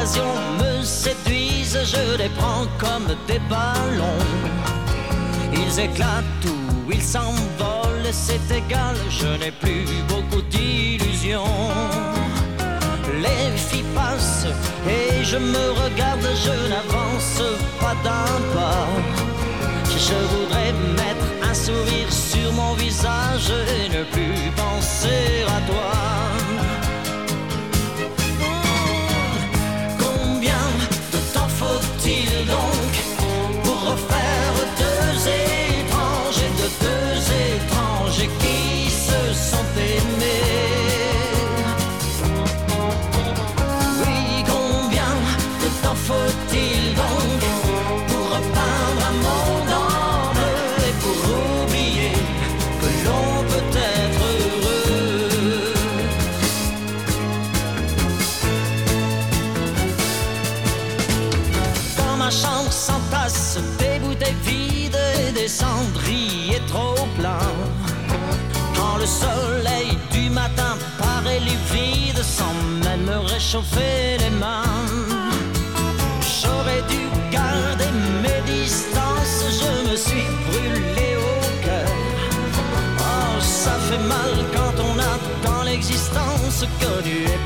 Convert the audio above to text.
occasions me séduisent, je les prends comme des ballons. Ils éclatent ou ils s'envolent, c'est égal, je n'ai plus beaucoup d'illusions. Les filles passent et je me regarde, je n'avance pas d'un pas. Je voudrais mettre un sourire sur mon visage et ne plus penser à toi. Combien de temps faut-il donc pour refaire deux étrangers, de deux étrangers qui se sont aimés? Oui, combien de temps faut-il donc pour repeindre un monde en bleu et pour oublier que l'on peut être heureux? Dans ma chambre s'entassent des bouteilles vides et des cendriers trop pleins. Quand le soleil du matin paraît livide sans même me réchauffer les mains, j'aurais dû garder mes distances, je me suis brûlé au cœur. Oh, ça fait mal quand on a dans l'existence connu et